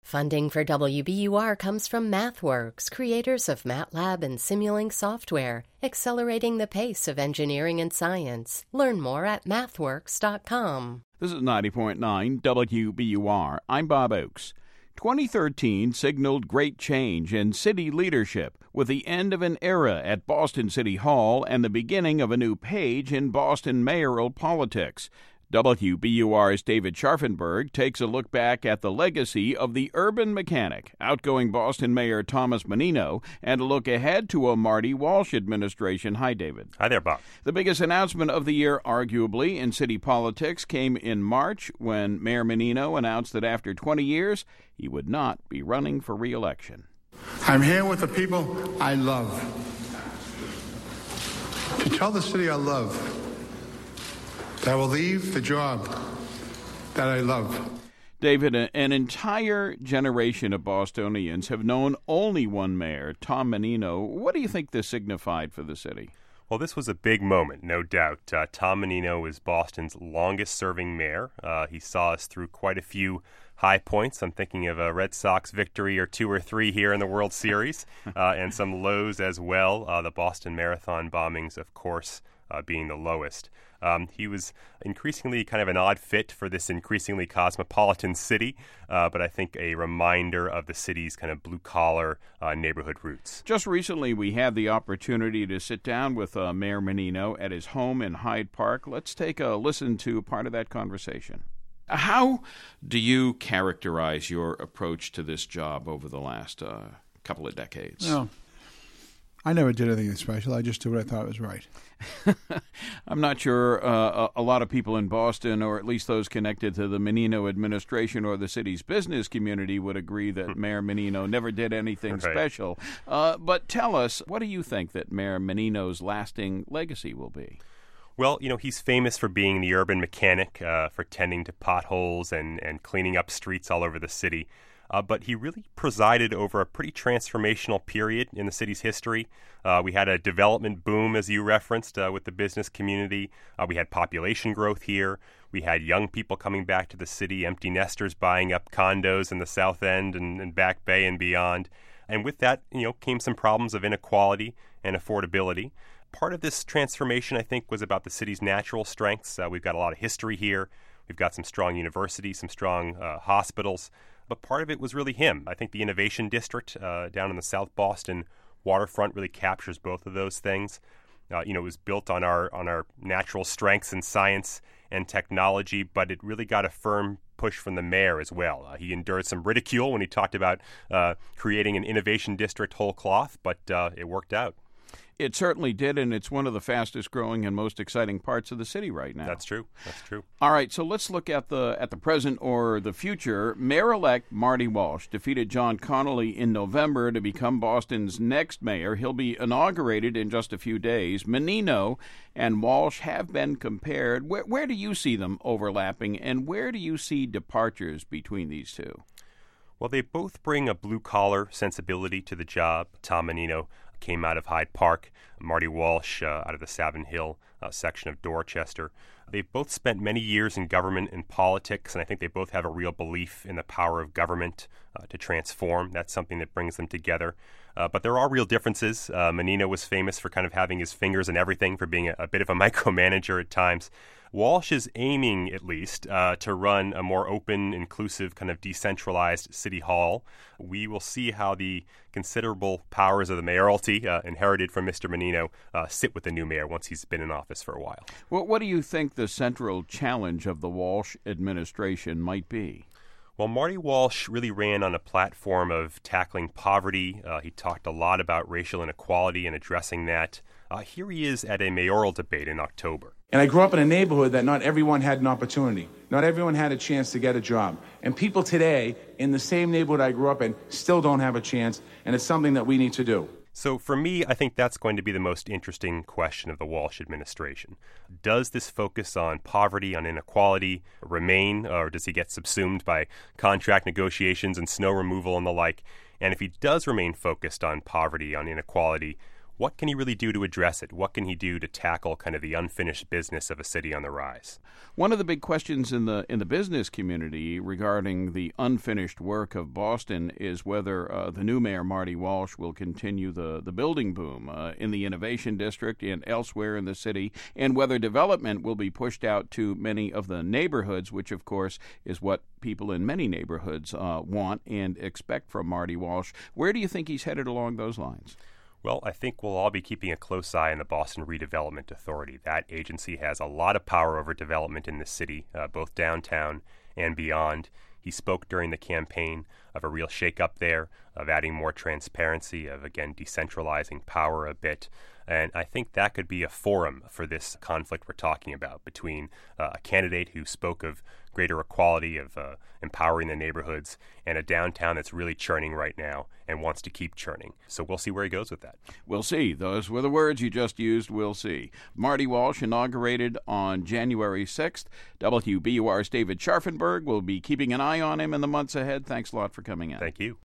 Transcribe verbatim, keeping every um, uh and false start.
Funding for W B U R comes from MathWorks, creators of MATLAB and Simulink software, accelerating the pace of engineering and science. Learn more at mathworks dot com. This is ninety point nine W B U R. I'm Bob Oakes. twenty thirteen signaled great change in city leadership with the end of an era at Boston City Hall and the beginning of a new page in Boston mayoral politics. W B U R's David Scharfenberg takes a look back at the legacy of the urban mechanic, outgoing Boston Mayor Thomas Menino, and a look ahead to a Marty Walsh administration. Hi, David. Hi there, Bob. The biggest announcement of the year, arguably, in city politics came in March when Mayor Menino announced that after twenty years, he would not be running for re-election. I'm here with the people I love. To tell the city I love that I will leave the job that I love. David, an entire generation of Bostonians have known only one mayor, Tom Menino. What do you think this signified for the city? Well, this was a big moment, no doubt. Uh, Tom Menino is Boston's longest-serving mayor. Uh, he saw us through quite a few high points. I'm thinking of a Red Sox victory or two or three here in the World Series, uh, and some lows as well. Uh, the Boston Marathon bombings, of course, uh, being the lowest. Um, he was increasingly kind of an odd fit for this increasingly cosmopolitan city, uh, but I think a reminder of the city's kind of blue-collar uh, neighborhood roots. Just recently, we had the opportunity to sit down with uh, Mayor Menino at his home in Hyde Park. Let's take a listen to part of that conversation. How do you characterize your approach to this job over the last uh, couple of decades? Well, I never did anything special. I just did what I thought was right. I'm not sure uh, a, a lot of people in Boston, or at least those connected to the Menino administration or the city's business community, would agree that Mayor Menino never did anything right. special. Uh, but tell us, what do you think that Mayor Menino's lasting legacy will be? Well, you know, he's famous for being the urban mechanic, uh, for tending to potholes and, and cleaning up streets all over the city. Uh, but he really presided over a pretty transformational period in the city's history. Uh, we had a development boom, as you referenced, uh, with the business community. Uh, we had population growth here. We had young people coming back to the city, empty nesters buying up condos in the South End and, and Back Bay and beyond. And with that, you know, came some problems of inequality and affordability. Part of this transformation, I think, was about the city's natural strengths. Uh, we've got a lot of history here. We've got some strong universities, some strong uh, hospitals. But part of it was really him. I think the Innovation District uh, down in the South Boston waterfront really captures both of those things. Uh, you know, it was built on our on our natural strengths in science and technology, but it really got a firm push from the mayor as well. Uh, he endured some ridicule when he talked about uh, creating an Innovation District whole cloth, but uh, it worked out. It certainly did, and it's one of the fastest growing and most exciting parts of the city right now. That's true. That's true. All right, so let's look at the at the present or the future. Mayor-elect Marty Walsh defeated John Connolly in November to become Boston's next mayor. He'll be inaugurated in just a few days. Menino and Walsh have been compared. Where, where do you see them overlapping, and where do you see departures between these two? Well, they both bring a blue-collar sensibility to the job. Tom Menino came out of Hyde Park, Marty Walsh uh, out of the Savin Hill uh, section of Dorchester. They both spent many years in government and politics, and I think they both have a real belief in the power of government uh, to transform. That's something that brings them together. Uh, but there are real differences. Uh, Menino was famous for kind of having his fingers in everything, for being a, a bit of a micromanager at times. Walsh is aiming, at least, uh, to run a more open, inclusive, kind of decentralized city hall. We will see how the considerable powers of the mayoralty, uh, inherited from Mister Menino, uh, sit with the new mayor once he's been in office for a while. Well, what do you think the central challenge of the Walsh administration might be? Well, Marty Walsh really ran on a platform of tackling poverty. Uh, he talked a lot about racial inequality and addressing that. Uh, here he is at a mayoral debate in October. And I grew up in a neighborhood that not everyone had an opportunity. Not everyone had a chance to get a job. And people today in the same neighborhood I grew up in still don't have a chance, and it's something that we need to do. So for me, I think that's going to be the most interesting question of the Walsh administration. Does this focus on poverty, on inequality, remain, or does he get subsumed by contract negotiations and snow removal and the like? And if he does remain focused on poverty, on inequality, what can he really do to address it? What can he do to tackle kind of the unfinished business of a city on the rise? One of the big questions in the in the business community regarding the unfinished work of Boston is whether uh, the new mayor, Marty Walsh, will continue the, the building boom uh, in the Innovation District and elsewhere in the city, and whether development will be pushed out to many of the neighborhoods, which, of course, is what people in many neighborhoods uh, want and expect from Marty Walsh. Where do you think he's headed along those lines? Well, I think we'll all be keeping a close eye on the Boston Redevelopment Authority. That agency has a lot of power over development in the city, uh, both downtown and beyond. He spoke during the campaign of a real shakeup there, of adding more transparency, of, again, decentralizing power a bit. And I think that could be a forum for this conflict we're talking about between uh, a candidate who spoke of greater equality, of uh, empowering the neighborhoods, and a downtown that's really churning right now and wants to keep churning. So we'll see where he goes with that. We'll see. Those were the words you just used. We'll see. Marty Walsh inaugurated on January sixth. W B U R's David Scharfenberg will be keeping an eye on him in the months ahead. Thanks a lot for coming in. Thank you.